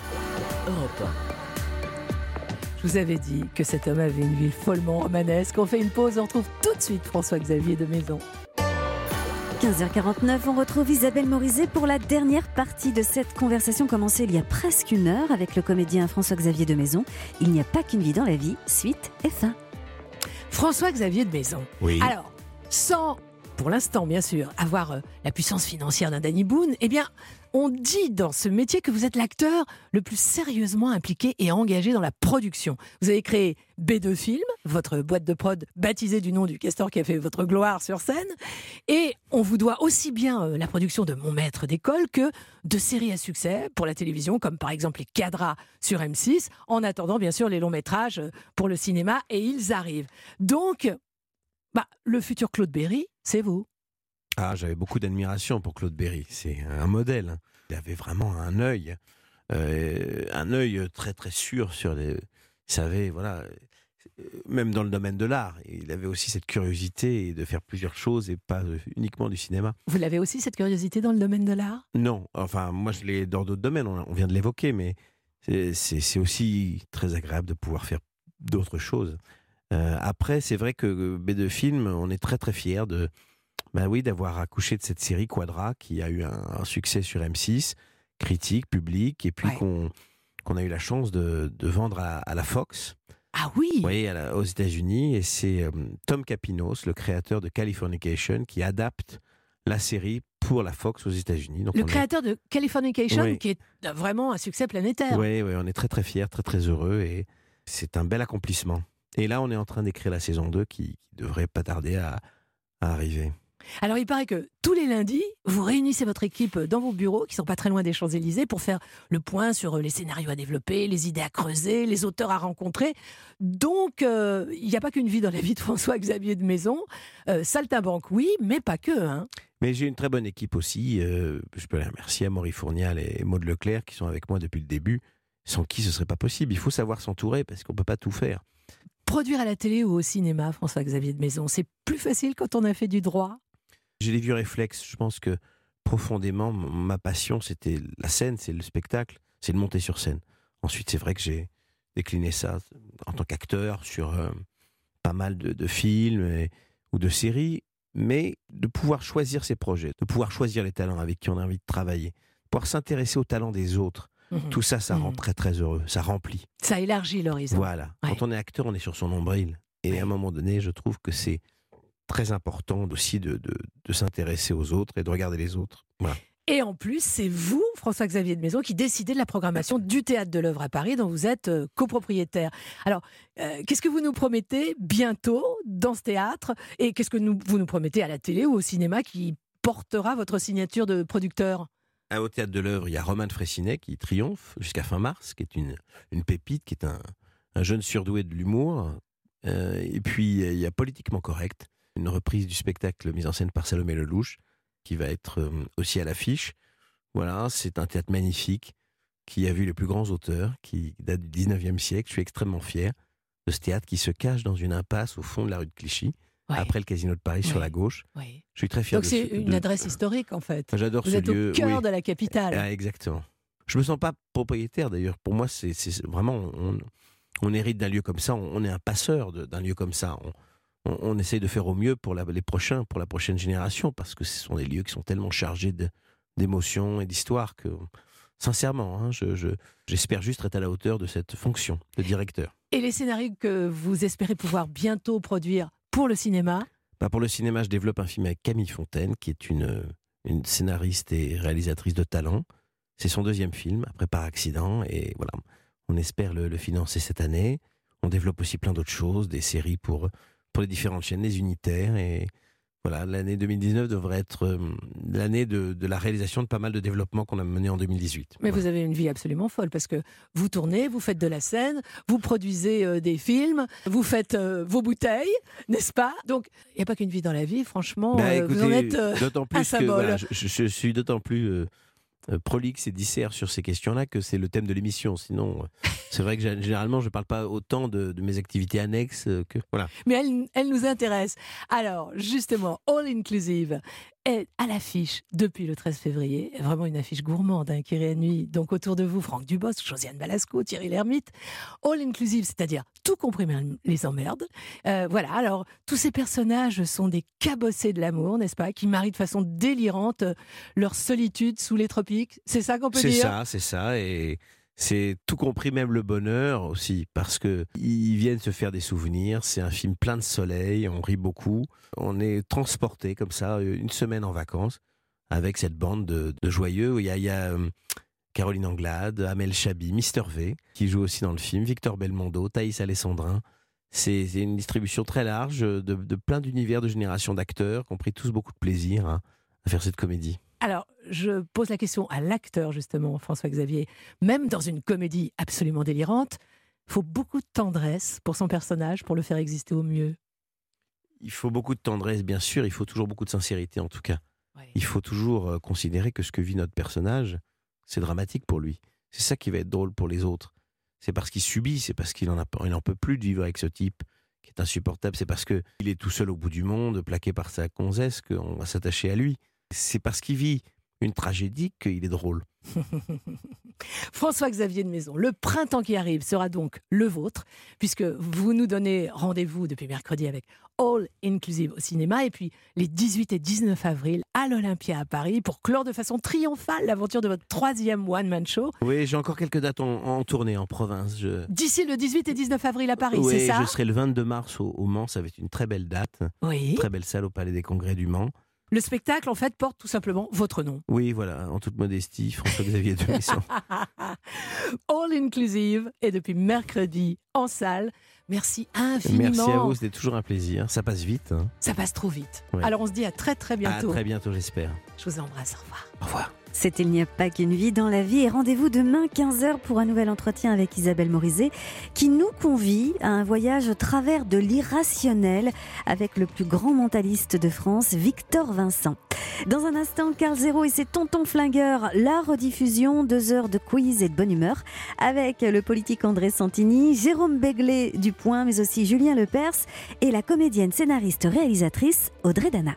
Europe 1. Je vous avais dit que cet homme avait une vie follement romanesque. On fait une pause, on retrouve tout de suite François-Xavier de Maison. 15h49, on retrouve Isabelle Morizet pour la dernière partie de cette conversation commencée il y a presque une heure avec le comédien François-Xavier de Maison. Il n'y a pas qu'une vie dans la vie, suite et fin. François-Xavier de Maison. Oui. Alors, sans, pour l'instant bien sûr, avoir la puissance financière d'un Danny Boone, eh bien, on dit dans ce métier que vous êtes l'acteur le plus sérieusement impliqué et engagé dans la production. Vous avez créé B2 Film, votre boîte de prod baptisée du nom du castor qui a fait votre gloire sur scène. Et on vous doit aussi bien la production de Mon maître d'école que de séries à succès pour la télévision, comme par exemple les Cadras sur M6, en attendant bien sûr les longs métrages pour le cinéma, et ils arrivent. Donc, le futur Claude Berry, c'est vous. Ah, j'avais beaucoup d'admiration pour Claude Berry. C'est un modèle. Il avait vraiment un œil très très sûr sur les. Il savait, voilà, même dans le domaine de l'art, il avait aussi cette curiosité de faire plusieurs choses et pas uniquement du cinéma. Vous l'avez aussi cette curiosité dans le domaine de l'art ? Non, enfin moi je l'ai dans d'autres domaines. On vient de l'évoquer, mais c'est aussi très agréable de pouvoir faire d'autres choses. Après, c'est vrai que B2 Film, on est très très fiers d'avoir accouché de cette série Quadra qui a eu un succès sur M6, critique, public, et puis qu'on a eu la chance de vendre à la Fox. Ah oui. Oui, aux États-Unis, et c'est Tom Capinos, le créateur de Californication, qui adapte la série pour la Fox aux États-Unis. Donc Le créateur de Californication, Oui. qui est vraiment un succès planétaire. Oui, on est très très fiers, très très heureux et c'est un bel accomplissement. Et là, on est en train d'écrire la saison 2 qui devrait pas tarder à arriver. Alors, il paraît que tous les lundis, vous réunissez votre équipe dans vos bureaux, qui sont pas très loin des Champs-Élysées, pour faire le point sur les scénarios à développer, les idées à creuser, les auteurs à rencontrer. Donc, il n'y a pas qu'une vie dans la vie de François-Xavier de Maison. Saltimbanque, oui, mais pas que. Hein. Mais j'ai une très bonne équipe aussi. Je peux les remercier, Amaury Fournial et Maud Leclerc, qui sont avec moi depuis le début, sans qui ce serait pas possible. Il faut savoir s'entourer parce qu'on peut pas tout faire. Produire à la télé ou au cinéma, François-Xavier de Maison, c'est plus facile quand on a fait du droit. J'ai des vieux réflexes. Je pense que profondément, ma passion, c'était la scène, c'est le spectacle, c'est de monter sur scène. Ensuite, c'est vrai que j'ai décliné ça en tant qu'acteur sur pas mal de films ou de séries, mais de pouvoir choisir ses projets, de pouvoir choisir les talents avec qui on a envie de travailler, de pouvoir s'intéresser aux talents des autres. Tout ça, ça rend très très heureux, ça remplit. Ça élargit l'horizon. Voilà. Ouais. Quand on est acteur, on est sur son nombril. Et à un moment donné, je trouve que c'est très important aussi de s'intéresser aux autres et de regarder les autres. Voilà. Et en plus, c'est vous, François-Xavier de Maison, qui décidez de la programmation du Théâtre de l'Œuvre à Paris, dont vous êtes copropriétaire. Alors, qu'est-ce que vous nous promettez bientôt dans ce théâtre ? Et qu'est-ce que vous nous promettez à la télé ou au cinéma qui portera votre signature de producteur ? Au Théâtre de l'Œuvre, il y a Romain de Freycinet qui triomphe jusqu'à fin mars, qui est une pépite, qui est un jeune surdoué de l'humour. Et puis, il y a Politiquement Correct, une reprise du spectacle mis en scène par Salomé Lelouch, qui va être aussi à l'affiche. Voilà, c'est un théâtre magnifique, qui a vu les plus grands auteurs, qui date du 19e siècle. Je suis extrêmement fier de ce théâtre qui se cache dans une impasse au fond de la rue de Clichy, après le Casino de Paris sur la gauche. Oui. Je suis très fier Donc c'est une adresse historique, en fait. J'adore Vous ce êtes lieu. au cœur Oui. de la capitale. Ah, exactement. Je me sens pas propriétaire d'ailleurs. Pour moi, c'est vraiment on hérite d'un lieu comme ça. On est un passeur d'un lieu comme ça. On essaye de faire au mieux pour la prochaine génération, parce que ce sont des lieux qui sont tellement chargés d'émotions et d'histoire que, sincèrement, hein, j'espère juste être à la hauteur de cette fonction de directeur. Et les scénarios que vous espérez pouvoir bientôt produire pour le cinéma ? Pour le cinéma, je développe un film avec Camille Fontaine, qui est une scénariste et réalisatrice de talent. C'est son deuxième film, après Par accident, et voilà, on espère le financer cette année. On développe aussi plein d'autres choses, des séries pour les différentes chaînes, les unitaires, et voilà, l'année 2019 devrait être l'année de la réalisation de pas mal de développements qu'on a menés en 2018. Mais voilà. vous avez une vie absolument folle, parce que vous tournez, vous faites de la scène, vous produisez des films, vous faites vos bouteilles, n'est-ce pas ? Donc, il n'y a pas qu'une vie dans la vie, franchement, Écoutez, vous en êtes d'autant plus un que symbole. voilà, je suis d'autant plus prolixe et disert sur ces questions-là que c'est le thème de l'émission. Sinon, c'est vrai que généralement, je ne parle pas autant de mes activités annexes que... Voilà. Mais elle nous intéresse. Alors, justement, All Inclusive est à l'affiche depuis le 13 février. Vraiment une affiche gourmande qui réunit donc autour de vous Franck Dubosc, Josiane Balasco, Thierry Lhermitte. All Inclusive, c'est-à-dire tout compris même les emmerdes. Voilà, alors tous ces personnages sont des cabossés de l'amour, n'est-ce pas, qui marient de façon délirante leur solitude sous les tropiques. C'est ça qu'on peut dire ? C'est ça, et c'est tout compris même le bonheur aussi, parce que ils viennent se faire des souvenirs. C'est un film plein de soleil, on rit beaucoup, on est transporté comme ça une semaine en vacances avec cette bande de joyeux. Il y a Caroline Anglade, Amel Chabi, Mister V qui joue aussi dans le film, Victor Belmondo, Thaïs Alessandrin. C'est une distribution très large de plein d'univers, de générations d'acteurs qui ont pris tous beaucoup de plaisir à faire cette comédie. Alors, je pose la question à l'acteur, justement, François-Xavier. Même dans une comédie absolument délirante, il faut beaucoup de tendresse pour son personnage, pour le faire exister au mieux. Il faut beaucoup de tendresse, bien sûr. Il faut toujours beaucoup de sincérité, en tout cas. Ouais. Il faut toujours considérer que ce que vit notre personnage, c'est dramatique pour lui. C'est ça qui va être drôle pour les autres. C'est parce qu'il subit, c'est parce qu'il n'en peut plus de vivre avec ce type qui est insupportable. C'est parce qu'il est tout seul au bout du monde, plaqué par sa gonzesse, qu'on va s'attacher à lui. C'est parce qu'il vit une tragédie qu'il est drôle. François-Xavier de Maison, le printemps qui arrive sera donc le vôtre, puisque vous nous donnez rendez-vous depuis mercredi avec All Inclusive au cinéma, et puis les 18 et 19 avril à l'Olympia à Paris, pour clore de façon triomphale l'aventure de votre 3e one-man show. Oui, j'ai encore quelques dates en tournée en province. D'ici le 18 et 19 avril à Paris, oui, c'est ça ? Je serai le 22 mars au Mans, ça va être une très belle date, Oui. très belle salle au Palais des Congrès du Mans. Le spectacle, en fait, porte tout simplement votre nom. Oui, voilà, en toute modestie, François-Xavier de Maison. All Inclusive et depuis mercredi en salle. Merci infiniment. Merci à vous, c'était toujours un plaisir. Ça passe vite. Hein. Ça passe trop vite. Ouais. Alors on se dit à très très bientôt. À très bientôt, j'espère. Je vous embrasse, au revoir. Au revoir. C'était Il n'y a pas qu'une vie dans la vie et rendez-vous demain 15h pour un nouvel entretien avec Isabelle Morizet qui nous convie à un voyage au travers de l'irrationnel avec le plus grand mentaliste de France, Victor Vincent. Dans un instant, Carl Zéro et ses tontons flingueurs, la rediffusion, 2 heures de quiz et de bonne humeur avec le politique André Santini, Jérôme Béglé du Point mais aussi Julien Lepers et la comédienne, scénariste, réalisatrice Audrey Dana.